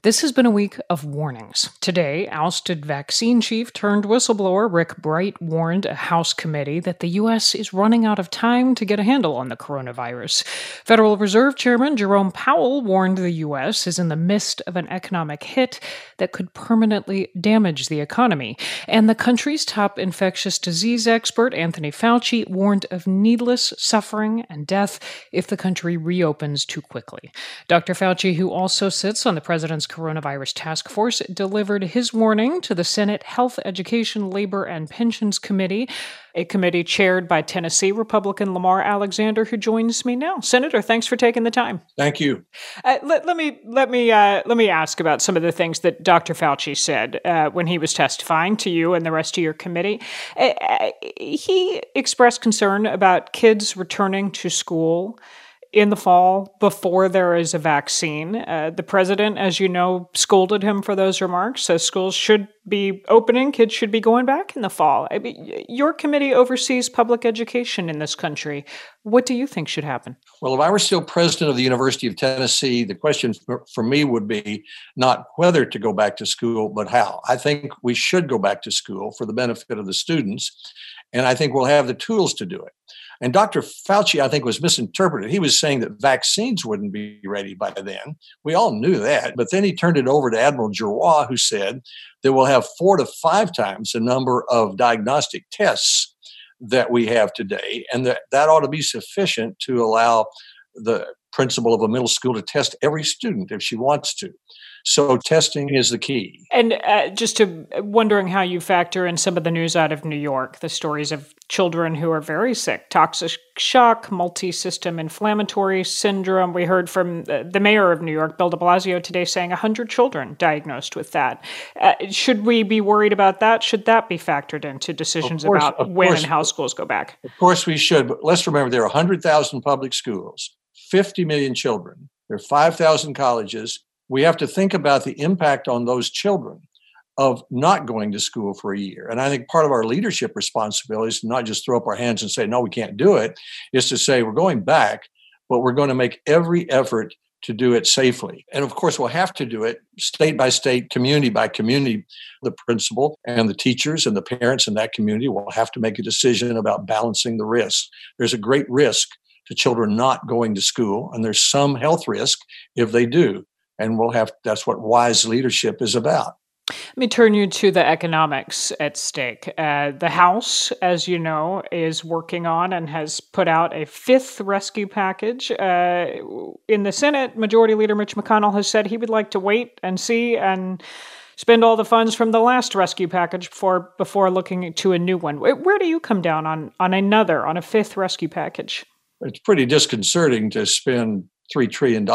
This has been a week of warnings. Today, ousted vaccine chief turned whistleblower Rick Bright warned a House committee that the U.S. is running out of time to get a handle on the coronavirus. Federal Reserve Chairman Jerome Powell warned the U.S. is in the midst of an economic hit that could permanently damage the economy. And the country's top infectious disease expert, Anthony Fauci, warned of needless suffering and death if the country reopens too quickly. Dr. Fauci, who also sits on the president's coronavirus task force, delivered his warning to the Senate Health, Education, Labor, and Pensions Committee, a committee chaired by Tennessee Republican Lamar Alexander, who joins me now. Senator, thanks for taking the time. Thank you. Let me ask about some of the things that Dr. Fauci said when he was testifying to you and the rest of your committee. He expressed concern about kids returning to school in the fall before there is a vaccine. The president, as you know, scolded him for those remarks, says schools should be opening, kids should be going back in the fall. I mean, your committee oversees public education in this country. What do you think should happen? Well, if I were still president of the University of Tennessee, the question for me would be not whether to go back to school, but how. I think we should go back to school for the benefit of the students, and I think we'll have the tools to do it. And Dr. Fauci, I think, was misinterpreted. He was saying that vaccines wouldn't be ready by then. We all knew that. But then he turned it over to Admiral Giroir, who said that we'll have 4 to 5 times the number of diagnostic tests that we have today. And that ought to be sufficient to allow the principal of a middle school to test every student if she wants to. So testing is the key. And wondering how you factor in some of the news out of New York, the stories of children who are very sick, toxic shock, multi-system inflammatory syndrome. We heard from the mayor of New York, Bill de Blasio, today saying 100 children diagnosed with that. Should we be worried about that? Should that be factored into decisions about when and how schools go back? Of course we should, but let's remember there are 100,000 public schools, 50 million children, there are 5,000 colleges. We have to think about the impact on those children of not going to school for a year. And I think part of our leadership responsibility is to not just throw up our hands and say, no, we can't do it, is to say we're going back, but we're going to make every effort to do it safely. And of course, we'll have to do it state by state, community by community. The principal and the teachers and the parents in that community will have to make a decision about balancing the risk. There's a great risk to children not going to school, and there's some health risk if they do. And that's what wise leadership is about. Let me turn you to the economics at stake. The House, as you know, is working on and has put out a 5th rescue package. In the Senate, Majority Leader Mitch McConnell has said he would like to wait and see and spend all the funds from the last rescue package before looking to a new one. Where do you come down on a 5th rescue package? It's pretty disconcerting to spend $3 trillion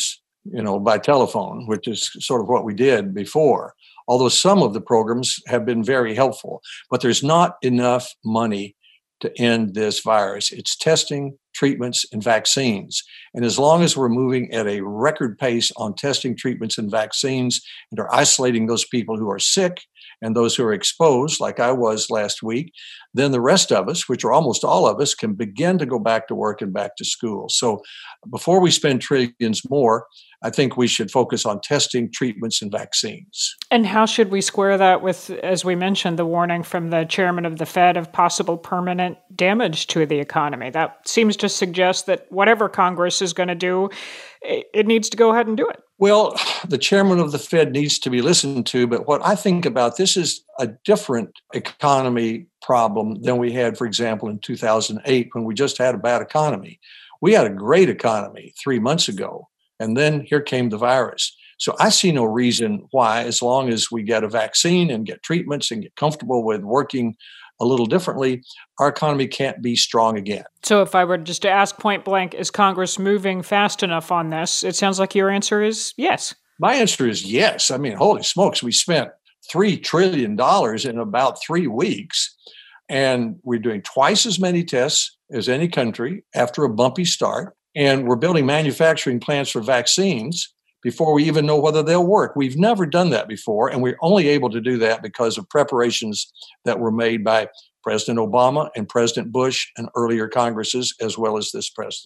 by telephone, which is sort of what we did before, although some of the programs have been very helpful. But there's not enough money to end this virus. It's testing, treatments, and vaccines. And as long as we're moving at a record pace on testing, treatments, and vaccines, and are isolating those people who are sick and those who are exposed, like I was last week, then the rest of us, which are almost all of us, can begin to go back to work and back to school. So before we spend trillions more, I think we should focus on testing, treatments, and vaccines. And how should we square that with, as we mentioned, the warning from the chairman of the Fed of possible permanent damage to the economy? That seems to suggest that whatever Congress is going to do, it needs to go ahead and do it. Well, the chairman of the Fed needs to be listened to, but what I think about this is a different economy problem than we had, for example, in 2008 when we just had a bad economy. We had a great economy 3 months ago, and then here came the virus. So I see no reason why, as long as we get a vaccine and get treatments and get comfortable with working a little differently, our economy can't be strong again. So if I were just to ask point blank, is Congress moving fast enough on this? It sounds like your answer is yes. My answer is yes. I mean, holy smokes, we spent $3 trillion in about 3 weeks, and we're doing twice as many tests as any country after a bumpy start, and we're building manufacturing plants for vaccines before we even know whether they'll work. We've never done that before, and we're only able to do that because of preparations that were made by President Obama and President Bush and earlier Congresses, as well as this president.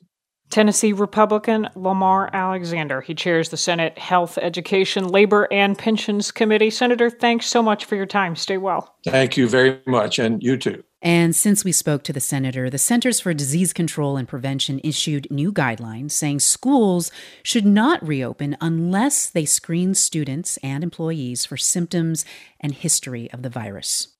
Tennessee Republican Lamar Alexander. He chairs the Senate Health, Education, Labor, and Pensions Committee. Senator, thanks so much for your time. Stay well. Thank you very much, and you too. And since we spoke to the senator, the Centers for Disease Control and Prevention issued new guidelines saying schools should not reopen unless they screen students and employees for symptoms and history of the virus.